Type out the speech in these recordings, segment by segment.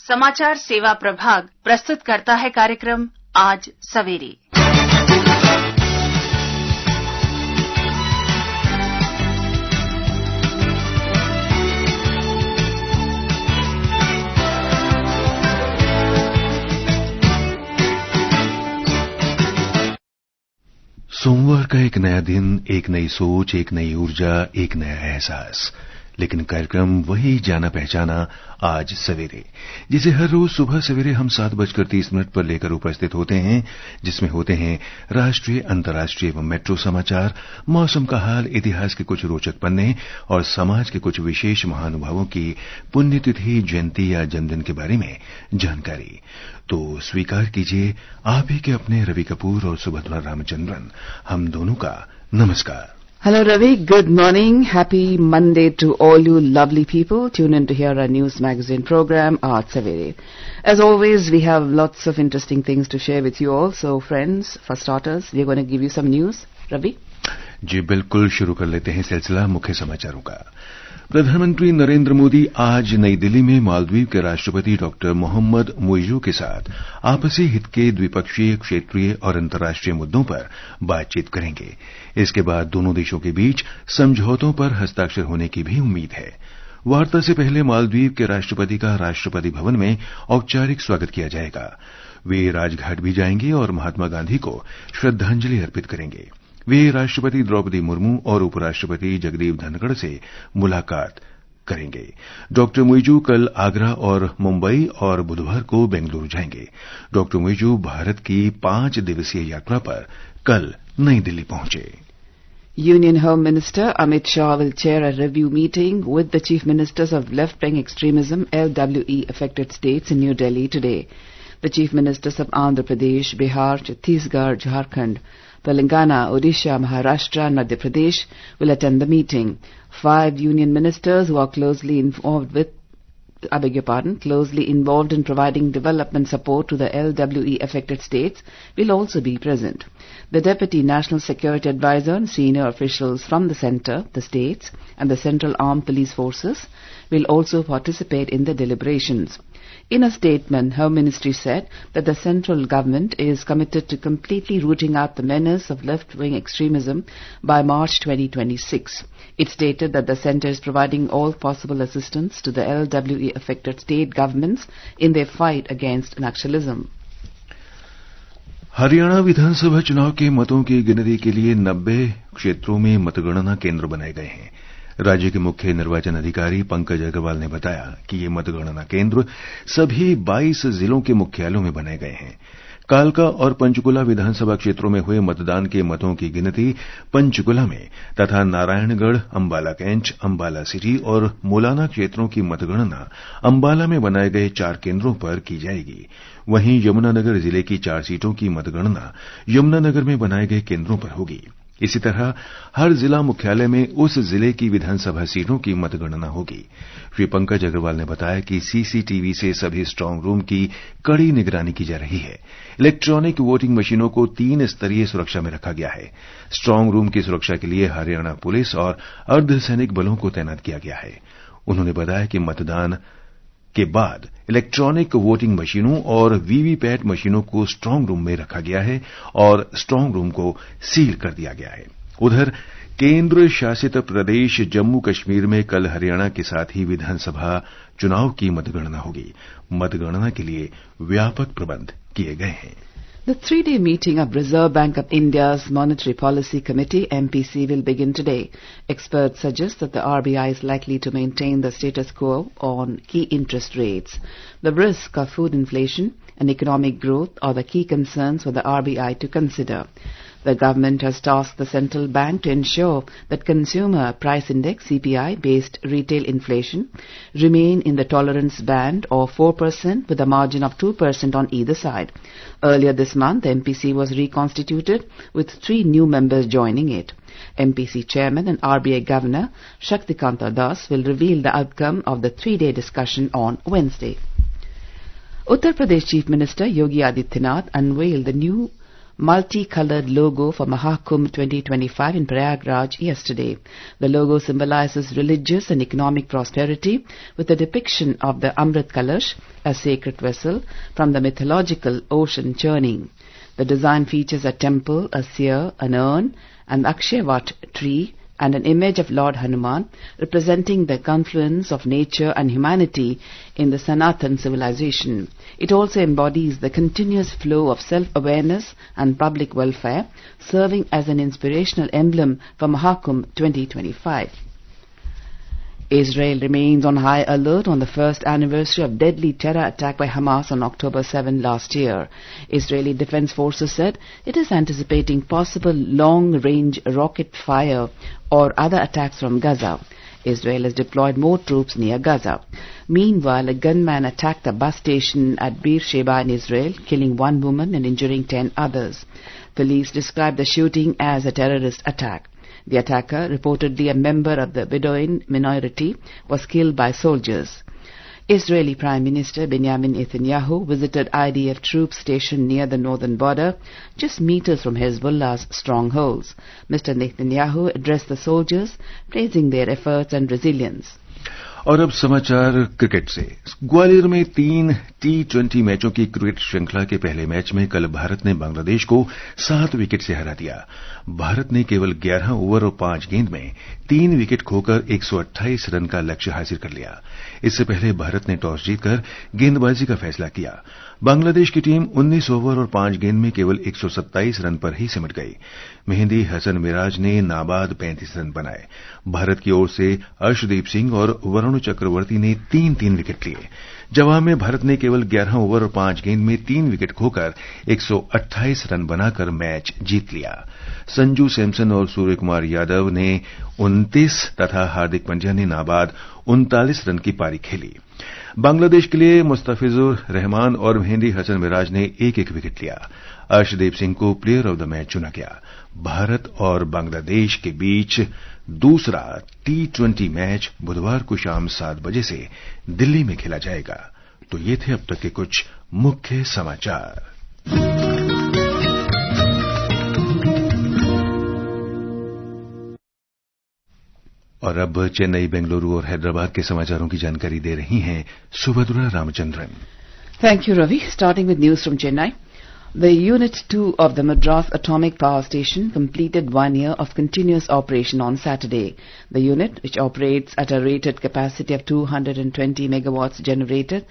समाचार सेवा प्रभाग प्रस्तुत करता है कार्यक्रम आज सवेरे। सोमवार का एक नया दिन, एक नई सोच, एक नई ऊर्जा, एक नया एहसास, लेकिन कार्यक्रम वही जाना पहचाना आज सवेरे, जिसे हर रोज सुबह सवेरे हम 7:30 पर लेकर उपस्थित होते हैं, जिसमें होते हैं राष्ट्रीय, अंतर्राष्ट्रीय एवं मेट्रो समाचार, मौसम का हाल, इतिहास के कुछ रोचक पन्ने और समाज के कुछ विशेष महानुभावों की पुण्यतिथि, जयंती या जन्मदिन के बारे में जानकारी। तो स्वीकार कीजिए आप ही के अपने रवि कपूर और सुभद्रा रामचंद्रन, हम दोनों का नमस्कार। Hello Ravi, good morning. Happy Monday to all you lovely people. Tune in to hear our news magazine program, Aaj Savere. As always, we have lots of interesting things to share with you all. So friends, for starters, we're going to give you some news. Ravi? जी बिल्कुल, शुरू कर लेते हैं सिलसिला मुख्य समाचारों का। प्रधानमंत्री नरेंद्र मोदी आज नई दिल्ली में मालदीव के राष्ट्रपति डॉक्टर मोहम्मद मुइज़ू के साथ आपसी हित के द्विपक्षीय, क्षेत्रीय और अंतर्राष्ट्रीय मुद्दों पर बातचीत करेंगे। इसके बाद दोनों देशों के बीच समझौतों पर हस्ताक्षर होने की भी उम्मीद है। वार्ता से पहले मालदीव के राष्ट्रपति का राष्ट्रपति भवन में औपचारिक स्वागत किया जाएगा। वे राजघाट भी जाएंगे और महात्मा गांधी को श्रद्धांजलि अर्पित करेंगे। वे राष्ट्रपति द्रौपदी मुर्मू और उपराष्ट्रपति जगदीप धनखड़ से मुलाकात करेंगे। डॉक्टर मुइज़ू कल आगरा और मुंबई और बुधवार को बेंगलुरु जाएंगे। डॉक्टर मुइज़ू भारत की 5 दिवसीय यात्रा पर कल नई दिल्ली पहुंचे। Union Home Minister Amit Shah will chair a review meeting with the Chief Ministers of Left-Wing Extremism LWE affected states in New Delhi today. The Chief Ministers of Andhra Pradesh, Bihar, Chhattisgarh, Jharkhand, Telangana, Odisha, Maharashtra and Madhya Pradesh will attend the meeting. 5 union ministers who are closely involved in providing development support to the LWE affected states will also be present. The Deputy National Security Advisor and senior officials from the centre, the states and the Central Armed Police Forces will also participate in the deliberations. In a statement, Home Ministry said that the central government is committed to completely rooting out the menace of left-wing extremism by March 2026. It stated that the centre is providing all possible assistance to the LWE-affected state governments in their fight against Naxalism. Haryana विधानसभा चुनाव के मतों की गिनती के लिए 90 क्षेत्रों में मतगणना केंद्र बनाए गए हैं। राज्य के मुख्य निर्वाचन अधिकारी पंकज अग्रवाल ने बताया कि ये मतगणना केंद्र सभी 22 जिलों के मुख्यालयों में बनाए गए हैं। कालका और पंचकुला विधानसभा क्षेत्रों में हुए मतदान के मतों की गिनती पंचकुला में तथा नारायणगढ़, अंबाला कैंच, अंबाला सिटी और मुलाना क्षेत्रों की मतगणना अंबाला में बनाए गए 4 केंद्रों पर की जाएगी। वहीं यमुनानगर जिले की 4 सीटों की मतगणना यमुनानगर में बनाए गए केंद्रों पर होगी। इसी तरह हर जिला मुख्यालय में उस जिले की विधानसभा सीटों की मतगणना होगी। श्री पंकज अग्रवाल ने बताया कि सीसीटीवी से सभी स्ट्रांग रूम की कड़ी निगरानी की जा रही है। इलेक्ट्रॉनिक वोटिंग मशीनों को 3 स्तरीय सुरक्षा में रखा गया है। स्ट्रांग रूम की सुरक्षा के लिए हरियाणा पुलिस और अर्धसैनिक बलों को तैनात किया गया है। उन्होंने बताया कि मतदान के बाद इलेक्ट्रॉनिक वोटिंग मशीनों और वीवीपैट मशीनों को स्ट्रांग रूम में रखा गया है और स्ट्रांग रूम को सील कर दिया गया है। उधर केंद्र शासित प्रदेश जम्मू कश्मीर में कल हरियाणा के साथ ही विधानसभा चुनाव की मतगणना होगी। मतगणना के लिए व्यापक प्रबंध किए गए हैं। The 3-day meeting of Reserve Bank of India's Monetary Policy Committee MPC will begin today. Experts suggest that the RBI is likely to maintain the status quo on key interest rates. The risk of food inflation and economic growth are the key concerns for the RBI to consider. The government has tasked the central bank to ensure that consumer price index CPI based retail inflation remain in the tolerance band of 4% with a margin of 2% on either side. Earlier this month, MPC was reconstituted with 3 new members joining it. MPC chairman and RBI governor Shaktikanta Das will reveal the outcome of the 3-day discussion on Wednesday. Uttar Pradesh Chief Minister Yogi Adityanath unveiled the new multicolored logo for Mahakumbh 2025 in Prayagraj yesterday. The logo symbolizes religious and economic prosperity with a depiction of the Amrit Kalash, a sacred vessel from the mythological ocean churning. The design features a temple, a seer, an urn, an Akshavat tree, and an image of Lord Hanuman representing the confluence of nature and humanity in the Sanatan civilization. It also embodies the continuous flow of self-awareness and public welfare, serving as an inspirational emblem for Mahakumbh 2025. Israel remains on high alert on the first anniversary of deadly terror attack by Hamas on October 7 last year. Israeli Defense Forces said it is anticipating possible long-range rocket fire or other attacks from Gaza. Israel has deployed more troops near Gaza. Meanwhile, a gunman attacked a bus station at Beersheba in Israel, killing 1 woman and injuring 10 others. Police described the shooting as a terrorist attack. The attacker, reportedly a member of the Bedouin minority, was killed by soldiers. Israeli Prime Minister Benjamin Netanyahu visited IDF troops stationed near the northern border, just meters from Hezbollah's strongholds. Mr. Netanyahu addressed the soldiers, praising their efforts and resilience. और अब समाचार cricket से। ग्वालियर में 3 T20 मैचों की cricket श्रृंखला के पहले मैच में कल भारत ने बांग्लादेश को 7 विकेट से हरा दिया। भारत ने केवल 11 ओवर और 5 गेंद में 3 विकेट खोकर 128 रन का लक्ष्य हासिल कर लिया। इससे पहले भारत ने टॉस जीतकर गेंदबाजी का फैसला किया। बांग्लादेश की टीम 19 ओवर और 5 गेंद में केवल 127 रन पर ही सिमट गई। मेहंदी हसन मिराज ने नाबाद 35 रन बनाए। भारत की ओर से अर्शदीप सिंह और वरुण चक्रवर्ती ने 3-3 विकेट लिए। जवाब में भारत ने केवल 11 ओवर और 5 गेंद में 3 विकेट खोकर 128 रन बनाकर मैच जीत लिया। संजू सैमसन और सूर्य कुमार यादव ने 29 तथा हार्दिक पांड्या ने नाबाद 39 रन की पारी खेली। बांग्लादेश के लिए मुस्तफिजुर रहमान और मेहंदी हसन मिराज ने एक विकेट लिया। अर्शदीप सिंह को प्लेयर ऑफ द मैच चुना गया। भारत और बांग्लादेश के बीच दूसरा T20 मैच बुधवार को शाम 7 बजे से दिल्ली में खेला जाएगा। तो ये थे अब तक के कुछ मुख्य समाचार। और अब चेन्नई, बेंगलुरु और हैदराबाद के समाचारों की जानकारी दे रही हैं Subhadra Ramachandran. Thank you, Ravi. Starting with news from Chennai. The Unit 2 of the Madras Atomic Power Station completed 1 year of continuous operation on Saturday. The unit, which operates at a rated capacity of 220 megawatts, generated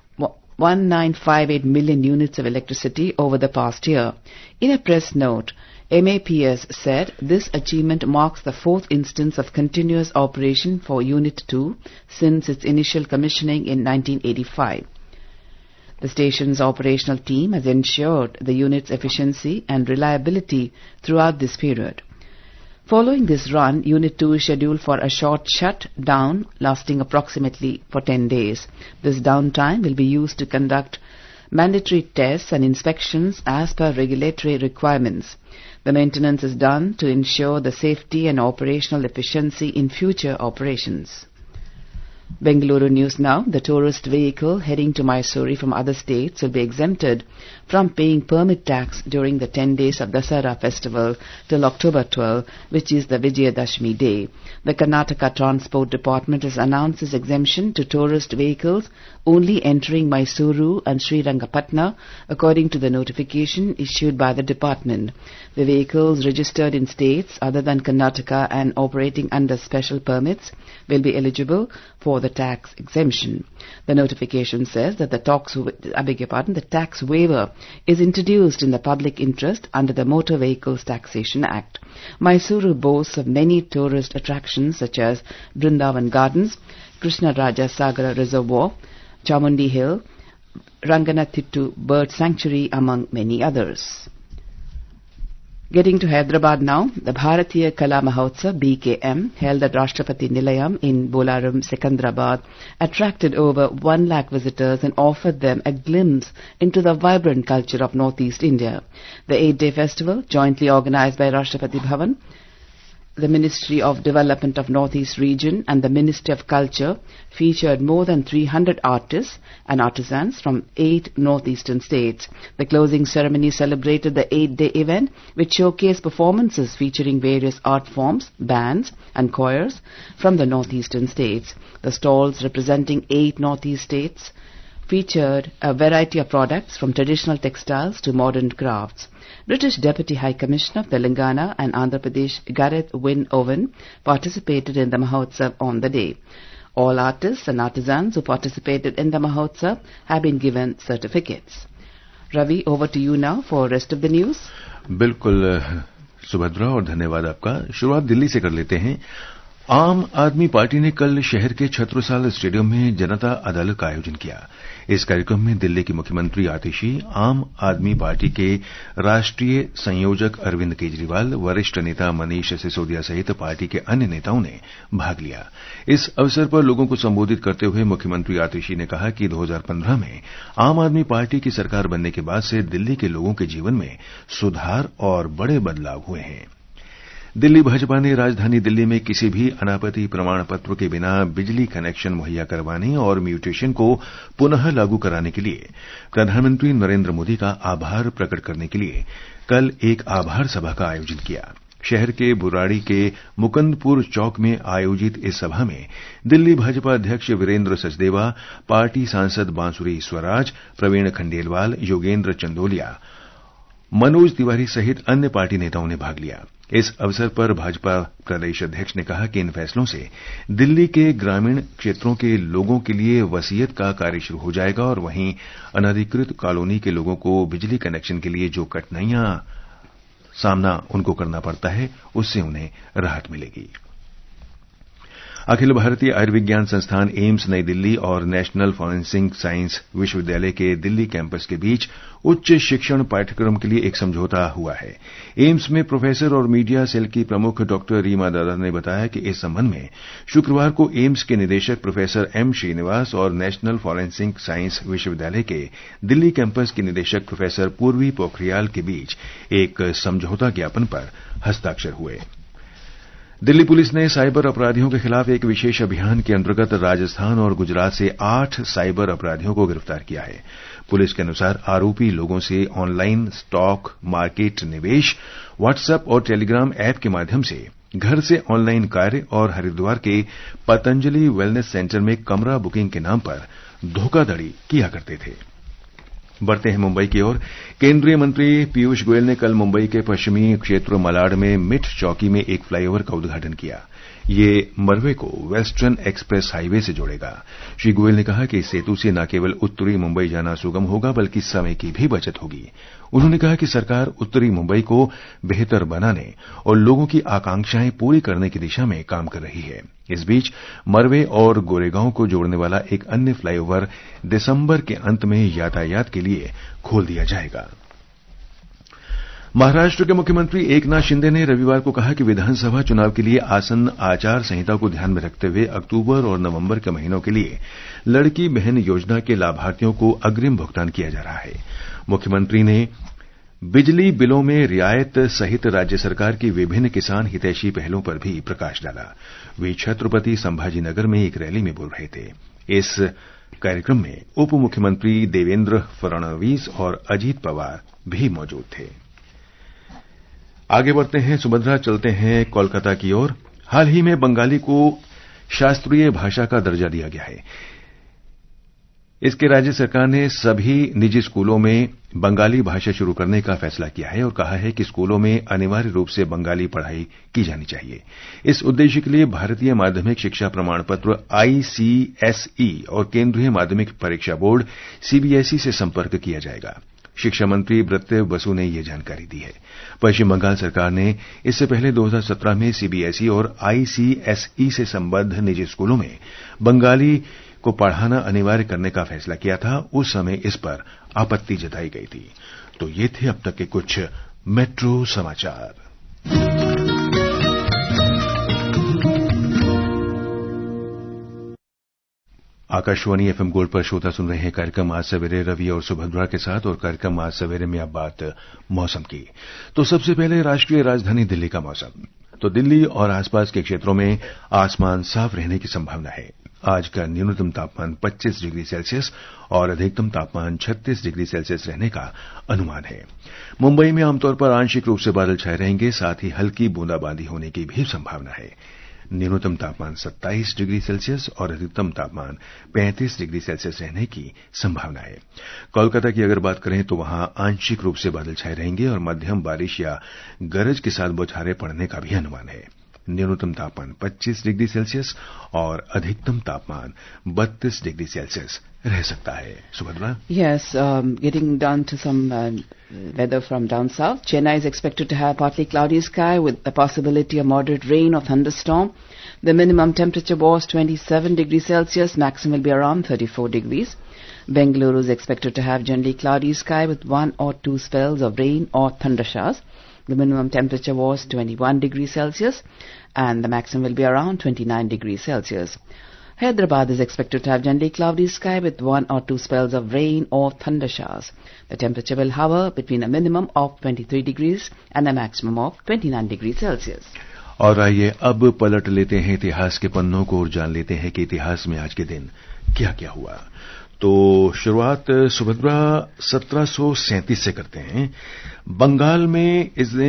1958 million units of electricity over the past year. In a press note, MAPS said this achievement marks the 4th instance of continuous operation for Unit 2 since its initial commissioning in 1985. The station's operational team has ensured the unit's efficiency and reliability throughout this period. Following this run, Unit 2 is scheduled for a short shut-down lasting approximately for 10 days. This downtime will be used to conduct mandatory tests and inspections as per regulatory requirements. The maintenance is done to ensure the safety and operational efficiency in future operations. Bengaluru news now. The tourist vehicle heading to Mysore from other states will be exempted from paying permit tax during the 10 days of Dasara festival till October 12, which is the Vijayadashmi day. The Karnataka Transport Department has announced this exemption to tourist vehicles only entering Mysuru and Srirangapatna, according to the notification issued by the department. The vehicles registered in states other than Karnataka and operating under special permits will be eligible for the tax exemption. The notification says that the tax waiver is introduced in the public interest under the Motor Vehicles Taxation Act. Mysuru boasts of many tourist attractions such as Brindavan Gardens, Krishna Raja Sagara Reservoir, Chamundi Hill, Ranganathittu Bird Sanctuary, among many others. Getting to Hyderabad now, the Bharatiya Kala Mahotsav BKM held at Rashtrapati Nilayam in Bolaram, Secunderabad attracted over 1 lakh visitors and offered them a glimpse into the vibrant culture of Northeast India. The 8-day festival, jointly organized by Rashtrapati Bhavan the Ministry of Development of Northeast Region and the Ministry of Culture featured more than 300 artists and artisans from 8 northeastern states. The closing ceremony celebrated the 8-day event, which showcased performances featuring various art forms, bands and choirs from the northeastern states. The stalls representing 8 northeast states featured a variety of products from traditional textiles to modern crafts. British Deputy High Commissioner of Telangana and Andhra Pradesh Gareth Wynne Owen participated in the Mahotsav on the day. All artists and artisans who participated in the Mahotsav have been given certificates. Ravi, over to you now for rest of the news. बिल्कुल सुभद्रा, और धन्यवाद आपका। शुरुआत दिल्ली से कर लेते हैं। आम आदमी पार्टी ने कल शहर के छत्रसाल स्टेडियम में जनता अदालत का आयोजन किया। इस कार्यक्रम में दिल्ली की मुख्यमंत्री आतिशी, आम आदमी पार्टी के राष्ट्रीय संयोजक अरविंद केजरीवाल, वरिष्ठ नेता मनीष सिसोदिया सहित पार्टी के अन्य नेताओं ने भाग लिया। इस अवसर पर लोगों को संबोधित करते हुए मुख्यमंत्री आतिशी ने कहा कि 2015 में आम आदमी पार्टी की सरकार बनने के बाद से दिल्ली के लोगों के जीवन में सुधार और बड़े बदलाव हुए हैं। दिल्ली भाजपा ने राजधानी दिल्ली में किसी भी अनापत्ति प्रमाण पत्र के बिना बिजली कनेक्शन मुहैया करवाने और म्यूटेशन को पुनः लागू कराने के लिए प्रधानमंत्री नरेंद्र मोदी का आभार प्रकट करने के लिए कल एक आभार सभा का आयोजन किया। शहर के बुराड़ी के मुकंदपुर चौक में आयोजित इस सभा में दिल्ली भाजपा अध्यक्ष वीरेंद्र सचदेवा, पार्टी सांसद बांसुरी स्वराज, प्रवीण खंडेलवाल, योगेंद्र चंदोलिया, मनोज तिवारी सहित अन्य पार्टी नेताओं ने भाग लिया। इस अवसर पर भाजपा प्रदेश अध्यक्ष ने कहा कि इन फैसलों से दिल्ली के ग्रामीण क्षेत्रों के लोगों के लिए वसीयत का कार्य शुरू हो जाएगा और वहीं अनधिकृत कॉलोनी के लोगों को बिजली कनेक्शन के लिए जो कठिनाइयां सामना उनको करना पड़ता है, उससे उन्हें राहत मिलेगी। अखिल भारतीय आयुर्विज्ञान संस्थान एम्स नई दिल्ली और नेशनल फॉरेंसिक साइंस विश्वविद्यालय के दिल्ली कैंपस के बीच उच्च शिक्षण पाठ्यक्रम के लिए एक समझौता हुआ है। एम्स में प्रोफेसर और मीडिया सेल की प्रमुख डॉक्टर रीमा दादा ने बताया कि इस संबंध में शुक्रवार को एम्स के निदेशक प्रोफेसर एम श्रीनिवास और नेशनल फॉरेंसिक साइंस विश्वविद्यालय के दिल्ली कैंपस की निदेशक प्रोफेसर पूर्वी पोखरियाल के बीच एक समझौता ज्ञापन पर हस्ताक्षर हुए। दिल्ली पुलिस ने साइबर अपराधियों के खिलाफ एक विशेष अभियान के अंतर्गत राजस्थान और गुजरात से 8 साइबर अपराधियों को गिरफ्तार किया है। पुलिस के अनुसार आरोपी लोगों से ऑनलाइन स्टॉक मार्केट निवेश, व्हाट्सएप और टेलीग्राम ऐप के माध्यम से घर से ऑनलाइन कार्य और हरिद्वार के पतंजलि वेलनेस सेंटर में कमरा बुकिंग के नाम पर धोखाधड़ी किया करते थे। बढ़ते हैं मुंबई की ओर। केंद्रीय मंत्री पीयूष गोयल ने कल मुंबई के पश्चिमी क्षेत्र मलाड में मिठ चौकी में एक फ्लाईओवर का उद्घाटन किया। ये मरवे को वेस्टर्न एक्सप्रेस हाईवे से जोड़ेगा। श्री गोयल ने कहा कि इस सेतु से न केवल उत्तरी मुंबई जाना सुगम होगा बल्कि समय की भी बचत होगी। उन्होंने कहा कि सरकार उत्तरी मुंबई को बेहतर बनाने और लोगों की आकांक्षाएं पूरी करने की दिशा में काम कर रही है। इस बीच मरवे और गोरेगांव को जोड़ने वाला एक अन्य फ्लाईओवर दिसंबर के अंत में यातायात के लिए खोल दिया जाएगा। महाराष्ट्र के मुख्यमंत्री एकनाथ शिंदे ने रविवार को कहा कि विधानसभा चुनाव के लिए आसन्न आचार संहिता को ध्यान में रखते हुए अक्टूबर और नवंबर के महीनों के लिए लड़की बहन योजना के लाभार्थियों को अग्रिम भुगतान किया जा रहा है। मुख्यमंत्री ने बिजली बिलों में रियायत सहित राज्य सरकार की विभिन्न किसान हितैषी पहलों पर भी प्रकाश डाला। वे छत्रपति संभाजीनगर में एक रैली में बोल रहे थे। इस कार्यक्रम में उप मुख्यमंत्री देवेंद्र फडणवीस और अजीत पवार भी मौजूद थे। आगे बढ़ते हैं सुभद्रा, चलते हैं कोलकाता की ओर। हाल ही में बंगाली को शास्त्रीय भाषा का दर्जा दिया गया है। इसके राज्य सरकार ने सभी निजी स्कूलों में बंगाली भाषा शुरू करने का फैसला किया है और कहा है कि स्कूलों में अनिवार्य रूप से बंगाली पढ़ाई की जानी चाहिए। इस उद्देश्य के लिए भारतीय माध्यमिक शिक्षा प्रमाण पत्र आईसीएसई और केंद्रीय माध्यमिक परीक्षा बोर्ड सीबीएसई से संपर्क किया जाएगा। शिक्षा मंत्री ब्रत्य बसु ने यह जानकारी दी है। पश्चिम बंगाल सरकार ने इससे पहले 2017 में सीबीएसई और आईसीएसई से संबद्ध निजी स्कूलों में बंगाली को पढ़ाना अनिवार्य करने का फैसला किया था। उस समय इस पर आपत्ति जताई गई थी। तो ये थे अब तक के कुछ मेट्रो समाचार। आकाशवाणी एफएम गोल्ड पर श्रोता सुन रहे हैं कार्यक्रम आज सवेरे रवि और सुभद्रा के साथ। और कार्यक्रम आज सवेरे में अब बात मौसम की। तो सबसे पहले राष्ट्रीय राजधानी दिल्ली का मौसम। तो दिल्ली और आसपास के क्षेत्रों में आसमान साफ रहने की संभावना है। आज का न्यूनतम तापमान 25 डिग्री सेल्सियस और अधिकतम तापमान 36 डिग्री सेल्सियस रहने का अनुमान है। मुंबई में आमतौर पर आंशिक रूप से बादल छाए रहेंगे, साथ ही हल्की बूंदाबांदी होने की भी संभावना है। न्यूनतम तापमान 27 डिग्री सेल्सियस और अधिकतम तापमान 35 डिग्री सेल्सियस रहने की संभावना है। कोलकाता की अगर बात करें तो वहां आंशिक रूप से बादल छाए रहेंगे और मध्यम बारिश या गरज के साथ बौछारें पड़ने का भी अनुमान है। न्यूनतम तापमान 25 डिग्री सेल्सियस और अधिकतम तापमान 32 डिग्री सेल्सियस रह सकता है। Subhadra? Yes, getting down to some weather from down south. Chennai is expected to have partly cloudy sky with the possibility of moderate rain or thunderstorm. The minimum temperature was 27 degrees Celsius, maximum will be around 34 degrees. Bengaluru is expected to have generally cloudy sky with 1 or 2 spells of rain or thunder showers. The minimum temperature was 21 degrees Celsius and the maximum will be around 29 degrees Celsius. Hyderabad is expected to have generally cloudy sky with 1 or 2 spells of rain or thunder showers. The temperature will hover between a minimum of 23 degrees and a maximum of 29 degrees Celsius. और आइए अब पलट लेते हैं इतिहास के पन्नों को और जान लेते हैं कि इतिहास में आज के दिन क्या क्या हुआ। तो शुरुआत सुभद्रा 1737 से करते हैं। बंगाल में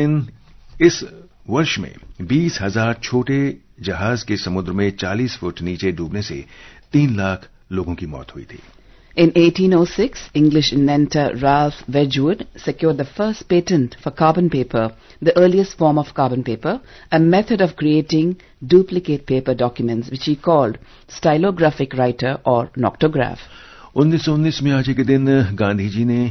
इस वर्ष में 20,000 छोटे जहाज के समुद्र में 40 फुट नीचे डूबने से 3 लाख लोगों की मौत हुई थी। In 1806, English inventor Ralph Wedgwood secured the first patent for carbon paper, the earliest form of carbon paper, a method of creating duplicate paper documents which he called stylographic writer or noctograph. 1919 में आज के दिन गांधी जी ने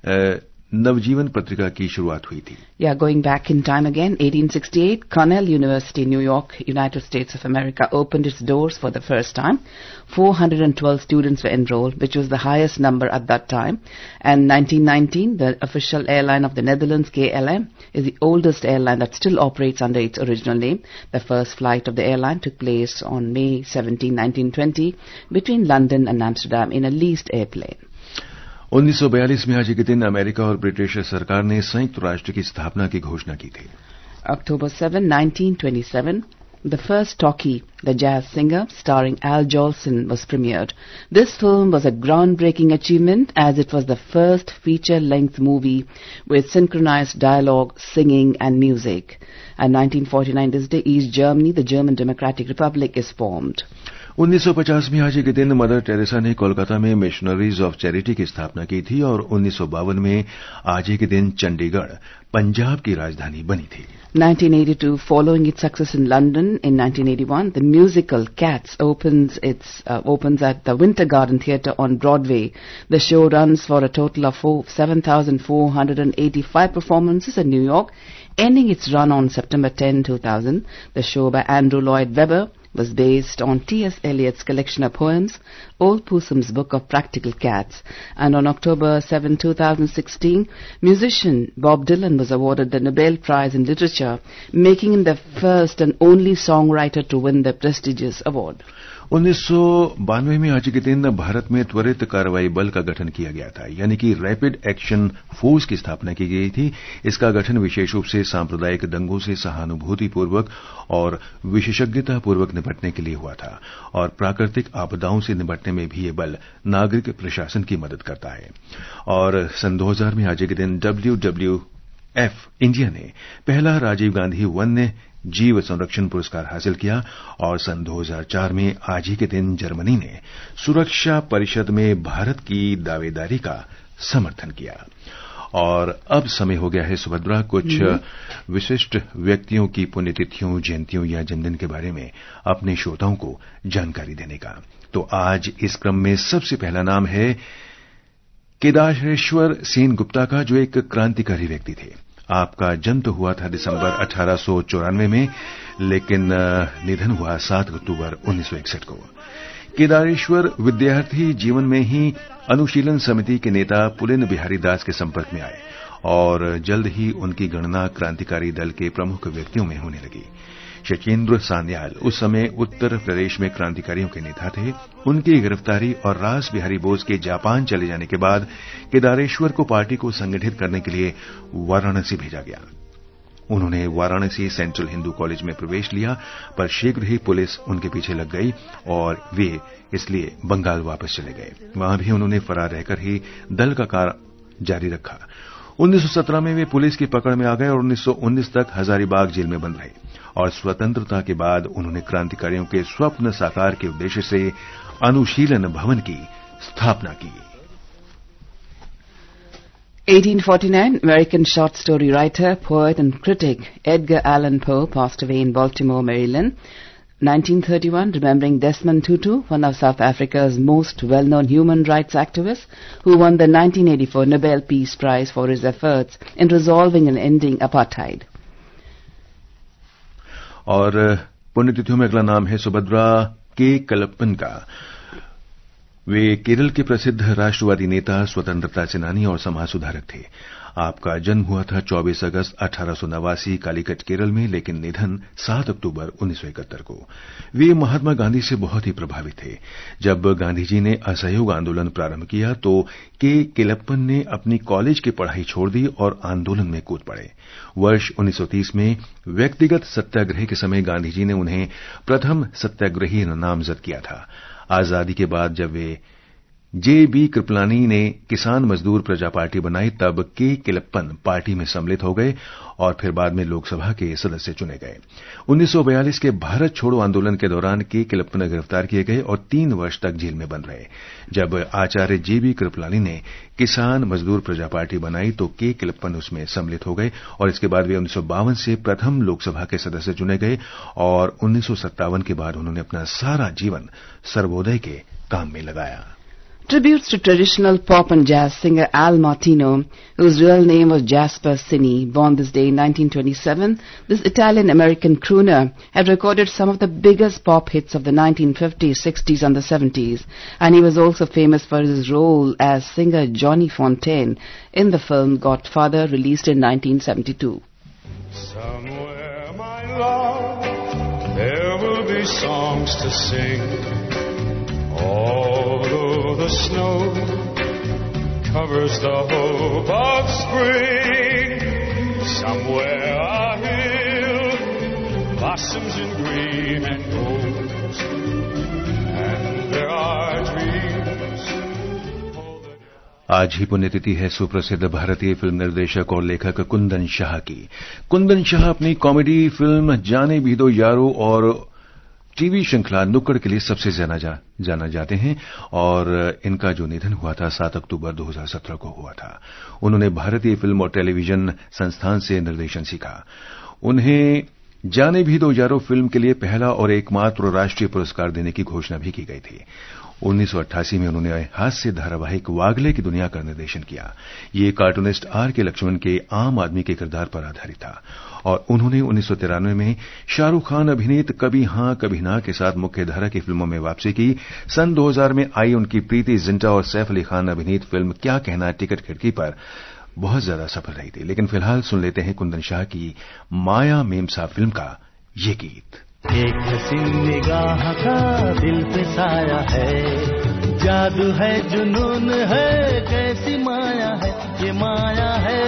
नवजीवन पत्रिका की शुरुआत हुई थी। Yeah, going back in time again, 1868, Cornell University, New York, United States of America opened its doors for the first time. 412 students were enrolled, which was the highest number at that time. And 1919, the official airline of the Netherlands, KLM, is the oldest airline that still operates under its original name. The first flight of the airline took place on May 17, 1920, between London and Amsterdam in a leased airplane. 1942 में आज के दिन America और British सरकार ने संयुक्त राष्ट्र की स्थापना की घोषणा की थी। October 7, 1927, the first talkie, The Jazz Singer, starring Al Jolson, was premiered. This film was a groundbreaking achievement as it was the first feature-length movie with synchronized dialogue, singing and music. And 1949, this day, East Germany, the German Democratic Republic, is formed. 1950 में आज के दिन mother Teresa ने कोलकाता में missionaries of charity की स्थापना की थी और 1952 में आज के दिन चंडीगढ़ पंजाब की राजधानी बनी थी। 1982, following its success in London in 1981, the musical Cats opens at the Winter Garden Theatre on Broadway. The show runs for a total of 7,485 performances in New York, ending its run on September 10, 2000. The show by Andrew Lloyd Webber was based on T.S. Eliot's collection of poems, Old Possum's Book of Practical Cats. And on October 7, 2016, musician Bob Dylan was awarded the Nobel Prize in Literature, making him the first and only songwriter to win the prestigious award. 1992 में आज के दिन भारत में त्वरित कार्रवाई बल का गठन किया गया था, यानी कि रैपिड एक्शन फोर्स की स्थापना की गई थी। इसका गठन विशेष रूप से सांप्रदायिक दंगों से सहानुभूतिपूर्वक और विशेषज्ञतापूर्वक निपटने के लिए हुआ था और प्राकृतिक आपदाओं से निपटने में भी ये बल नागरिक प्रशासन की मदद करता है। और सन 2000 में आज के दिन WWF इंडिया ने पहला राजीव गांधी वन्य जीव संरक्षण पुरस्कार हासिल किया और सन 2004 में आज ही के दिन जर्मनी ने सुरक्षा परिषद में भारत की दावेदारी का समर्थन किया। और अब समय हो गया है सुभद्रा कुछ विशिष्ट व्यक्तियों की पुण्यतिथियों, जयंतियों या जन्मदिन के बारे में अपने श्रोताओं को जानकारी देने का। तो आज इस क्रम में सबसे पहला नाम है केदारेश्वर सेन गुप्ता का, जो एक क्रांतिकारी व्यक्ति थे। आपका जन्म तो हुआ था दिसंबर 1894 में, लेकिन निधन हुआ 7 अक्टूबर 1961 को। केदारेश्वर विद्यार्थी जीवन में ही अनुशीलन समिति के नेता पुलिन बिहारी दास के संपर्क में आए और जल्द ही उनकी गणना क्रांतिकारी दल के प्रमुख व्यक्तियों में होने लगी। शचीन्द्र सान्याल उस समय उत्तर प्रदेश में क्रांतिकारियों के नेता थे। उनकी गिरफ्तारी और रास बिहारी बोस के जापान चले जाने के बाद केदारेश्वर को पार्टी को संगठित करने के लिए वाराणसी भेजा गया। उन्होंने वाराणसी सेंट्रल हिंदू कॉलेज में प्रवेश लिया, पर शीघ्र ही पुलिस उनके पीछे लग गई और वे इसलिए बंगाल वापस चले गए। वहां भी उन्होंने फरार रहकर ही दल का कार्य जारी रखा। 1917 में वे पुलिस की पकड़ में आ गए और 1919 तक हजारीबाग जेल में बंद रहे और स्वतंत्रता के बाद उन्होंने क्रांतिकारियों के स्वप्न साकार के उद्देश्य से अनुशीलन भवन की स्थापना की। 1849, American short story writer, poet and critic Edgar Allan Poe passed away in Baltimore, Maryland. 1931, remembering Desmond Tutu, one of South Africa's most well-known human rights activists, who won the 1984 Nobel Peace Prize for his efforts in resolving and ending apartheid. और पुण्यतिथियों में अगला नाम है सुभद्रा के कलप्पन का। वे केरल के प्रसिद्ध राष्ट्रवादी नेता, स्वतंत्रता सेनानी और समाज सुधारक थे। आपका जन्म हुआ था 24 अगस्त 1889 कालीकट, केरल में, लेकिन निधन 7 अक्टूबर 1971 को। वे महात्मा गांधी से बहुत ही प्रभावित थे। जब गांधी जी ने असहयोग आंदोलन प्रारंभ किया तो के केलप्पन ने अपनी कॉलेज की पढ़ाई छोड़ दी और आंदोलन में कूद पड़े। वर्ष 1930 में व्यक्तिगत सत्याग्रह के समय गांधी जी ने उन्हें प्रथम सत्याग्रही नामजद किया था। आजादी के बाद जब वे जे.बी. कृपलानी ने किसान मजदूर प्रजा पार्टी बनाई, तब के केलप्पन पार्टी में सम्मिलित हो गए और फिर बाद में लोकसभा के सदस्य चुने गए। 1942 के भारत छोड़ो आंदोलन के दौरान के केलप्पन गिरफ्तार किए गए और 3 वर्ष तक जेल में बंद रहे। जब आचार्य जे.बी. कृपलानी ने किसान मजदूर प्रजा पार्टी बनाई तो के केलप्पन उसमें सम्मिलित हो गए और इसके बाद वे 1952 से प्रथम लोकसभा के सदस्य चुने गए और 1957 के बाद उन्होंने अपना सारा जीवन सर्वोदय के काम में लगाया। Tributes to traditional pop and jazz singer Al Martino, whose real name was Jasper Cini, born this day in 1927, this Italian-American crooner had recorded some of the biggest pop hits of the 1950s, 60s and the 70s, and he was also famous for his role as singer Johnny Fontaine in the film Godfather, released in 1972. Somewhere, my love, there will be songs to sing. Although the snow covers the hope of spring, somewhere a hill blossoms in green and gold, and there are dreams. आज ही पुण्यतिथि है सुप्रसिद्ध भारतीय film निर्देशक और लेखक कुंदन शाह की। कुंदन शाह अपनी कॉमेडी फिल्म जाने भी दो यारो और टीवी श्रृंखला नुक्कड़ के लिए सबसे जाना जाते हैं और इनका जो निधन हुआ था 7 अक्टूबर 2017 को हुआ था। उन्होंने भारतीय फिल्म और टेलीविजन संस्थान से निर्देशन सीखा। उन्हें जाने भी दो यारो फिल्म के लिए पहला और एकमात्र राष्ट्रीय पुरस्कार देने की घोषणा भी की गई थी। 1988 में उन्होंने हास्य धारावाहिक वागले की दुनिया का निर्देशन किया। ये कार्टूनिस्ट आर के लक्ष्मण के आम आदमी के किरदार पर आधारित था और उन्होंने 1993 में शाहरुख खान अभिनीत कभी हां कभी ना के साथ मुख्यधारा की फिल्मों में वापसी की। सन 2000 में आई उनकी प्रीति जिंटा और सैफ अली खान अभिनीत फिल्म क्या कहना टिकट खिड़की पर बहुत ज्यादा सफल रही थी। लेकिन फिलहाल सुन लेते हैं कुंदन शाह की माया मेमसा फिल्म का ये गीत। एक हसीन निगाह का दिल पे साया है, जादू है जुनून है, कैसी माया है ये माया है।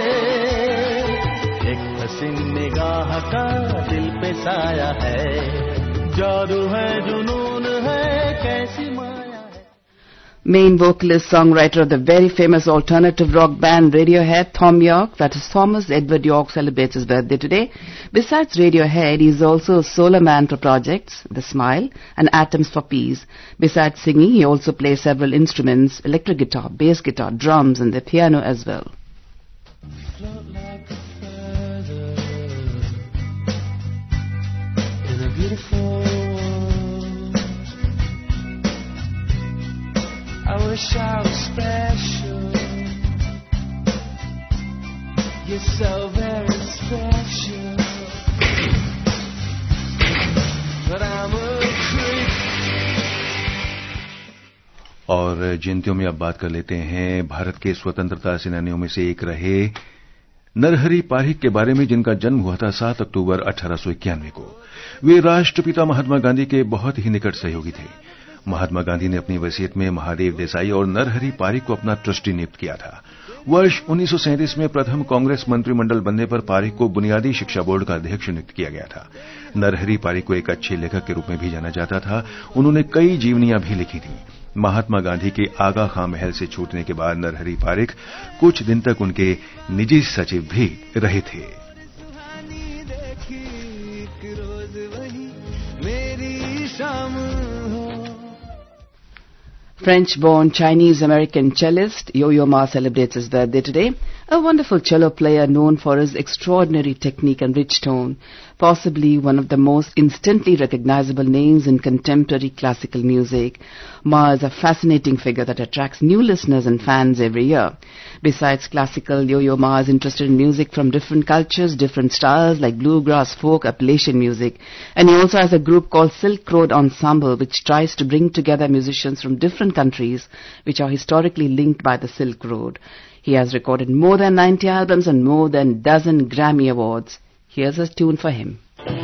एक हसीन निगाह का दिल पे साया है, जादू है जुनून है, कैसी माया है। Main vocalist, songwriter of the very famous alternative rock band Radiohead, Thom Yorke, that is Thomas Edward Yorke, celebrates his birthday today. Besides Radiohead, he is also a solo man for projects, The Smile and Atoms for Peace. Besides singing, he also plays several instruments, electric guitar, bass guitar, drums and the piano as well. Float like a feather in a beautiful world. I wish I was special. You're so very special. But I'm a creep. और जयंतियों में अब बात कर लेते हैं भारत के स्वतंत्रता सेनानियों में से एक रहे नरहरि पारिक के बारे में, जिनका जन्म हुआ था 7 अक्टूबर 1891 को। वे राष्ट्रपिता महात्मा गांधी के बहुत ही निकट सहयोगी थे। महात्मा गांधी ने अपनी वसीयत में महादेव देसाई और नरहरि पारिक को अपना ट्रस्टी नियुक्त किया था। वर्ष 1937 में प्रथम कांग्रेस मंत्रिमंडल बनने पर पारिक को बुनियादी शिक्षा बोर्ड का अध्यक्ष नियुक्त किया गया था। नरहरि पारिक को एक अच्छे लेखक के रूप में भी जाना जाता था। उन्होंने कई जीवनियां भी लिखी थीं। महात्मा गांधी के आगा खां महल से छूटने के बाद नरहरि पारिक कुछ दिन तक उनके निजी सचिव भी रहे थे। French-born Chinese-American cellist Yo-Yo Ma celebrates his birthday today. A wonderful cello player known for his extraordinary technique and rich tone, possibly one of the most instantly recognizable names in contemporary classical music. Ma is a fascinating figure that attracts new listeners and fans every year. Besides classical, Yo-Yo Ma is interested in music from different cultures, different styles like bluegrass, folk, Appalachian music. And he also has a group called Silk Road Ensemble, which tries to bring together musicians from different countries which are historically linked by the Silk Road. He has recorded more than 90 albums and more than a dozen Grammy Awards. Here's a tune for him.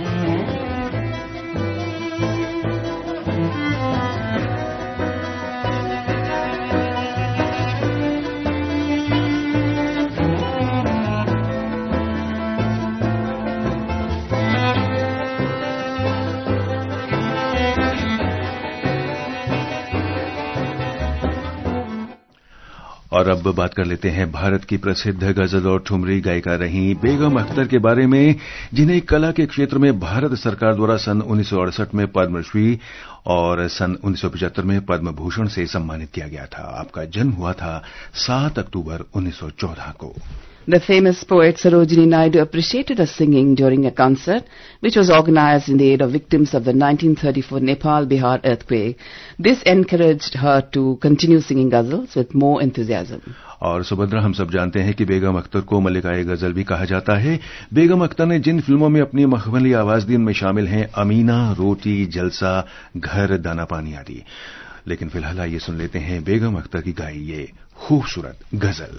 और अब बात कर लेते हैं भारत की प्रसिद्ध गजल और ठुमरी गायिका रहीं बेगम अख्तर के बारे में, जिन्हें कला के क्षेत्र में भारत सरकार द्वारा सन 1968 में पद्मश्री और सन 1975 में पद्म भूषण से सम्मानित किया गया था। आपका जन्म हुआ था 7 अक्टूबर 1914 को। The famous poet Sarojini Naidu appreciated her singing during a concert which was organized in the aid of victims of the 1934 Nepal-Bihar earthquake. This encouraged her to continue singing ghazals with more enthusiasm. और सुभद्रा, हम सब जानते हैं कि बेगम अख्तर को मल्लिकाए गजल भी कहा जाता है। बेगम अख्तर ने जिन फिल्मों में अपनी मखमली आवाज दी उनमें शामिल हैं अमीना, रोटी, जलसा, घर, दाना पानी आदि। लेकिन फिलहाल आइए सुन लेते हैं बेगम अख्तर की गाई ये खूबसूरत गजल।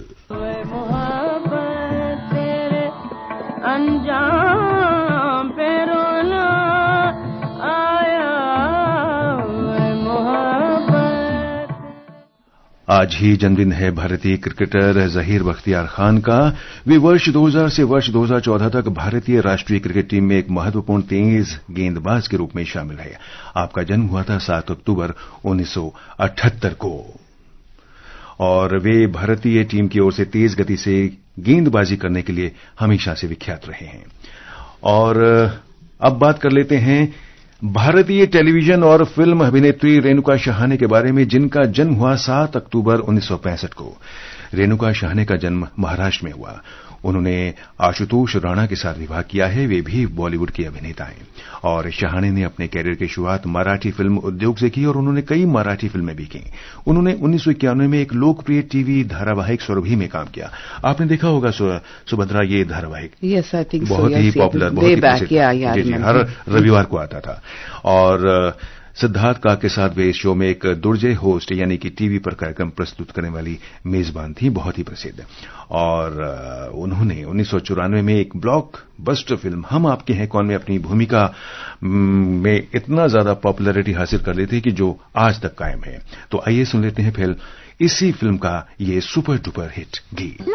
अंजाम पे रोना आया मोहब्बत। आज ही जन्मदिन है भारतीय क्रिकेटर ज़हीर बख्तियार खान का। वे वर्ष 2000 से वर्ष 2014 तक भारतीय राष्ट्रीय क्रिकेट टीम में एक महत्वपूर्ण तेज गेंदबाज के रूप में शामिल है। आपका जन्म हुआ था 7 अक्टूबर 1978 को और वे भारतीय टीम की ओर से तेज गति से गेंदबाजी करने के लिए हमेशा से विख्यात रहे हैं। और अब बात कर लेते हैं भारतीय टेलीविजन और फिल्म अभिनेत्री रेणुका शहाणे के बारे में, जिनका जन्म हुआ 7 अक्टूबर 1965 को। रेणुका शहाणे का जन्म महाराष्ट्र में हुआ। उन्होंने आशुतोष राणा के साथ विवाह किया है। वे भी बॉलीवुड की अभिनेता हैं और शहाणे ने अपने कैरियर की शुरुआत मराठी फिल्म उद्योग से की और उन्होंने कई मराठी फिल्में भी की। उन्होंने 1991 में एक लोकप्रिय टीवी धारावाहिक सुरभि में काम किया। आपने देखा होगा सुभद्रा ये धारावाहिक? Yes, I think so. बहुत ही पॉपुलर, बहुत ही प्रसिद्ध, हर रविवार को आता था। और सिद्धार्थ काक के साथ वे इस शो में एक दुर्जय होस्ट यानी कि टीवी पर कार्यक्रम प्रस्तुत करने वाली मेजबान थी, बहुत ही प्रसिद्ध। और उन्होंने 1994 में एक ब्लॉकबस्टर फिल्म हम आपके हैं कौन में अपनी भूमिका में इतना ज्यादा पॉपुलैरिटी हासिल कर ली थी कि जो आज तक कायम है। तो आइए सुन लेते हैं फिर इसी फिल्म का ये सुपर डुपर हिट गीत।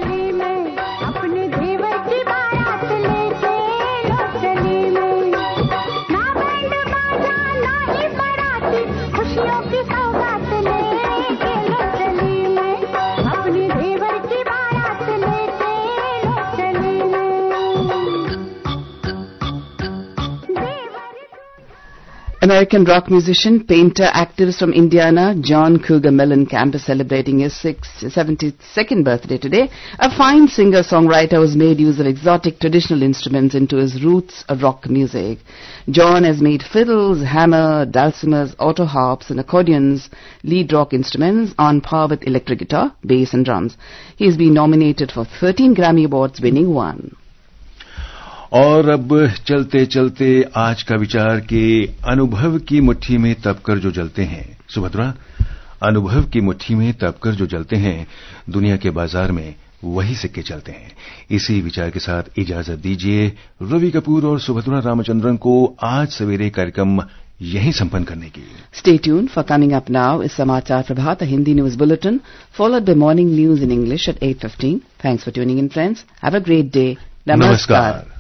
American rock musician, painter, activist from Indiana, John Cougar Mellencamp is celebrating his 72nd birthday today. A fine singer-songwriter who's made use of exotic traditional instruments into his roots of rock music. John has made fiddles, hammer, dulcimers, auto harps and accordions, lead rock instruments on par with electric guitar, bass and drums. He's been nominated for 13 Grammy Awards, winning 1. और अब चलते चलते आज का विचार कि अनुभव की मुट्ठी में तपकर जो जलते हैं, सुभद्रा, अनुभव की मुट्ठी में तपकर जो जलते हैं, दुनिया के बाजार में वही सिक्के चलते हैं। इसी विचार के साथ इजाजत दीजिए रवि कपूर और सुभद्रा रामचंद्रन को आज सवेरे कार्यक्रम यहीं संपन्न करने की। Stay tuned for coming up now is Samachar Prabhat, a Hindi news bulletin, followed by morning news in English at 8:15. Thanks for tuning in, friends. Have a great day. Namaskar.